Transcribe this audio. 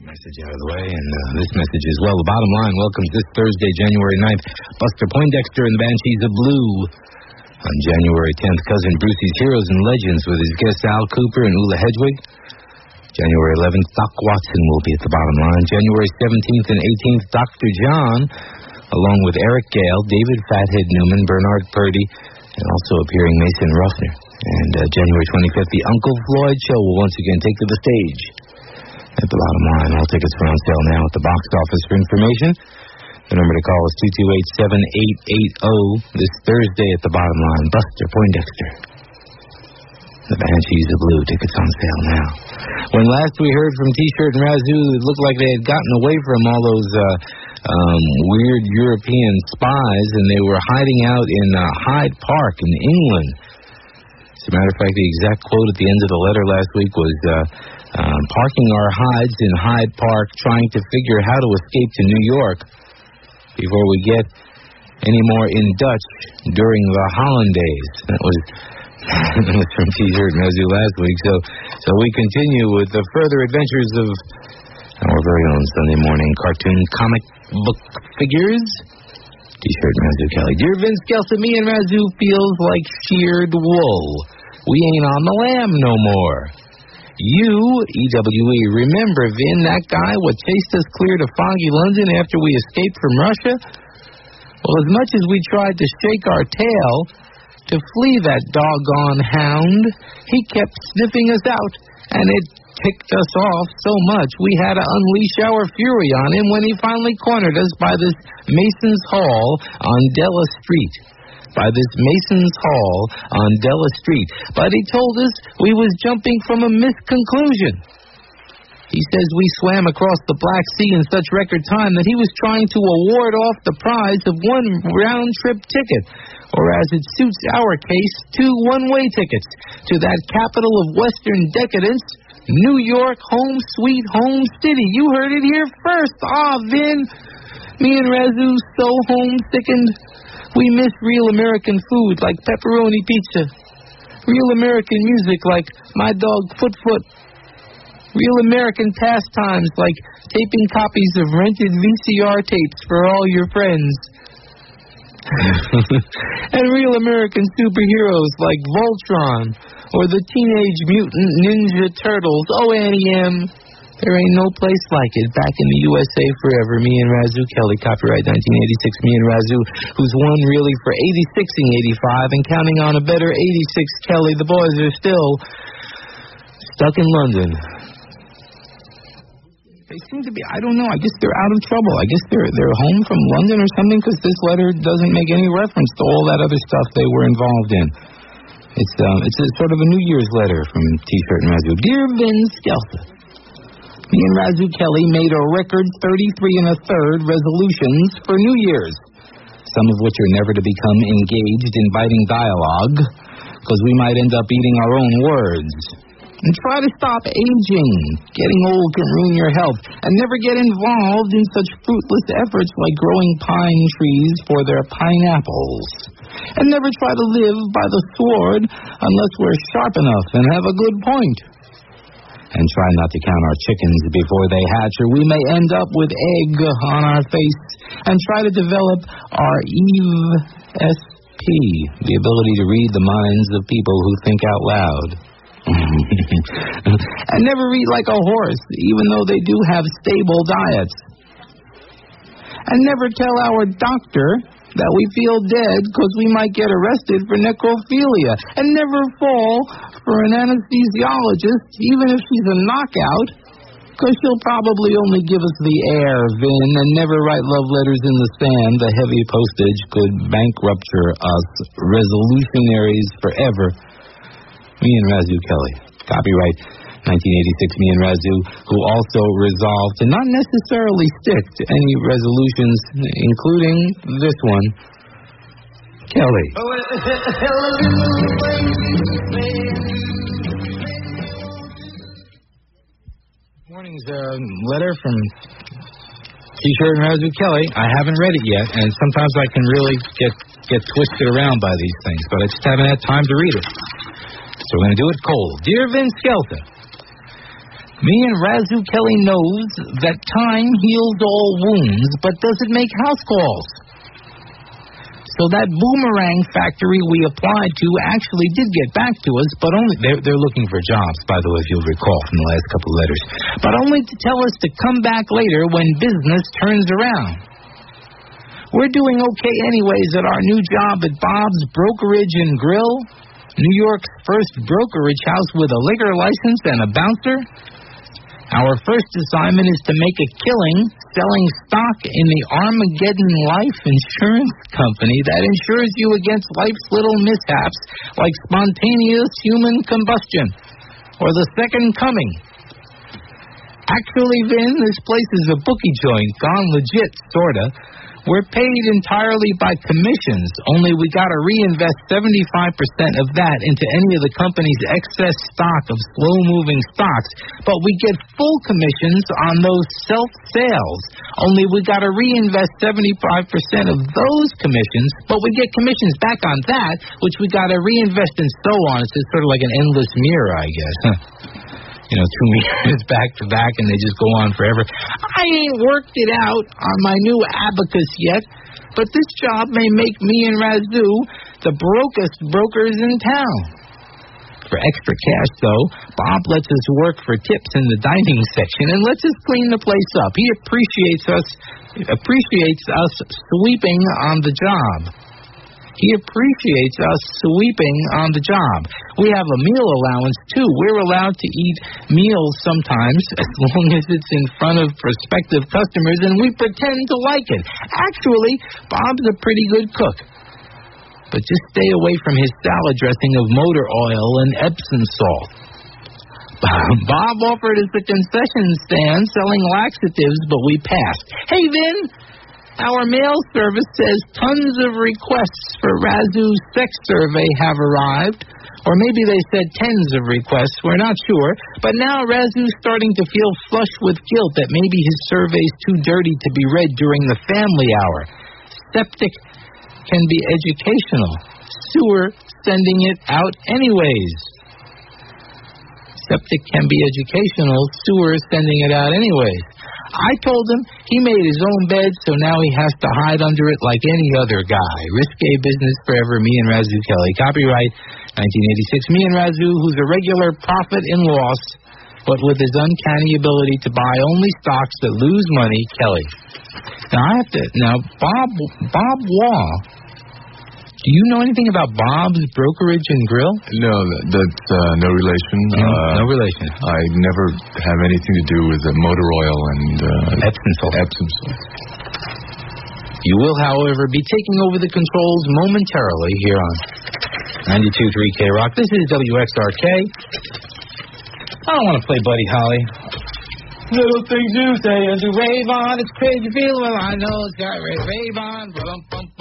Message out of the way, and this message as well. The bottom line welcomes this Thursday, January 9th, Buster Poindexter and the Banshees of Blue. On January 10th, Cousin Brucey's Heroes and Legends with his guests Al Cooper and Ula Hedwig. January 11th, Doc Watson will be at the bottom line. January 17th and 18th, Dr. John, along with Eric Gale, David Fathead Newman, Bernard Purdy, and also appearing Mason Ruffner. And January 25th, the Uncle Floyd Show will once again take to the stage. At the bottom line, all tickets are on sale now at the box office. For information, the number to call is 228-7880. This Thursday at the bottom line, Buster Poindexter. The Banshees of Blue, tickets on sale now. When last we heard from T-Shirt and Razoo, it looked like they had gotten away from all those weird European spies, and they were hiding out in Hyde Park in England. As a matter of fact, the exact quote at the end of the letter last week was, parking our hides in Hyde Park, trying to figure how to escape to New York before we get any more in Dutch during the Hollandaise. That was from T-Shirt and Razoo last week. So we continue with the further adventures of our very own Sunday morning cartoon comic book figures. T-Shirt and Razoo Kelly. Dear Vince Kelson, me and Razoo feels like sheared wool. We ain't on the lamb no more. You, EWE, remember, Vin, that guy what chased us clear to foggy London after we escaped from Russia? Well, as much as we tried to shake our tail to flee that doggone hound, he kept sniffing us out, and it ticked us off so much we had to unleash our fury on him when he finally cornered us by this Mason's Hall on Della Street. But he told us we was jumping from a misconclusion. He says we swam across the Black Sea in such record time that he was trying to award off the prize of one round-trip ticket, or as it suits our case, 2 one-way tickets to that capital of Western decadence, New York, home sweet home city. You heard it here first. Vin, me and Razoo so home-sickened. We miss real American food like pepperoni pizza, real American music like My Dog Foot Foot, real American pastimes like taping copies of rented VCR tapes for all your friends, and real American superheroes like Voltron or the Teenage Mutant Ninja Turtles. Oh, Annie M., there ain't no place like it. Back in the USA forever. Me and Razoo Kelly. Copyright 1986. Me and Razoo, who's won really for 86ing 85 and counting on a better 86 Kelly. The boys are still stuck in London. They seem to be, I don't know, I guess they're out of trouble. I guess they're home from London or something, because this letter doesn't make any reference to all that other stuff they were involved in. It's a sort of a New Year's letter from T-Shirt and Razoo. Dear Vince Kelson, me and Razoo Kelly made a record 33 1/3 resolutions for New Year's, some of which are never to become engaged in biting dialogue, because we might end up eating our own words. And try to stop aging. Getting old can ruin your health. And never get involved in such fruitless efforts like growing pine trees for their pineapples. And never try to live by the sword unless we're sharp enough and have a good point. And try not to count our chickens before they hatch, or we may end up with egg on our face. And try to develop our ESP, the ability to read the minds of people who think out loud. And never eat like a horse, even though they do have stable diets. And never tell our doctor that we feel dead because we might get arrested for necrophilia. And never fall for an anesthesiologist, even if she's a knockout, because she'll probably only give us the air, Vin. And never write love letters in the sand. The heavy postage could bankrupture us resolutionaries forever. Me and Razoo Kelly. Copyright 1986. Me and Razoo, who also resolved to not necessarily stick to any resolutions, including this one. Kelly. Morning's letter from T-Shirt and Razoo Kelly. I haven't read it yet, and sometimes I can really get twisted around by these things, but I just haven't had time to read it. So we're going to do it cold. Dear Vince Skelton, Me and Razu Kelly knows that time heals all wounds, but does it make house calls? So that boomerang factory we applied to actually did get back to us, but only they're looking for jobs, by the way, if you'll recall from the last couple of letters, but only to tell us to come back later when business turns around. We're doing okay anyways at our new job at Bob's Brokerage and Grill, New York's first brokerage house with a liquor license and a bouncer. Our first assignment is to make a killing selling stock in the Armageddon Life Insurance Company that insures you against life's little mishaps like spontaneous human combustion or the second coming. Actually, Vin, this place is a bookie joint, gone legit, sorta. We're paid entirely by commissions, only we gotta reinvest 75% of that into any of the company's excess stock of slow-moving stocks, but we get full commissions on those self-sales, only we gotta reinvest 75% of those commissions, but we get commissions back on that, which we gotta reinvest and so on. It's just sort of like an endless mirror, I guess, huh? 2 years back to back, and they just go on forever. I ain't worked it out on my new abacus yet, but this job may make me and Razu the brokest brokers in town. For extra cash, though, Bob lets us work for tips in the dining section and lets us clean the place up. He appreciates us sweeping on the job. He appreciates us sweeping on the job. We have a meal allowance, too. We're allowed to eat meals sometimes, as long as it's in front of prospective customers, and we pretend to like it. Actually, Bob's a pretty good cook. But just stay away from his salad dressing of motor oil and Epsom salt. Bob offered us a concession stand selling laxatives, but we passed. Hey, Vin! Our mail service says tons of requests for Razu's sex survey have arrived. Or maybe they said tens of requests. We're not sure. But now Razu's starting to feel flush with guilt that maybe his survey's too dirty to be read during the family hour. Septic can be educational. Sewer sending it out anyways. Septic can be educational. Sewer sending it out anyways. I told him he made his own bed, so now he has to hide under it like any other guy. Risque business forever, me and Razu Kelly. Copyright 1986. Me and Razu, who's a regular profit and loss, but with his uncanny ability to buy only stocks that lose money, Kelly. Now, Bob Waugh. Do you know anything about Bob's Brokerage and Grill? No, that's no relation. No relation. I never have anything to do with motor oil and Epsom salt. You will, however, be taking over the controls momentarily here on 92.3 K-Rock. This is WXRK. I don't want to play Buddy Holly. Little things you say and do rave on. It's crazy feeling. I know it's got rave on.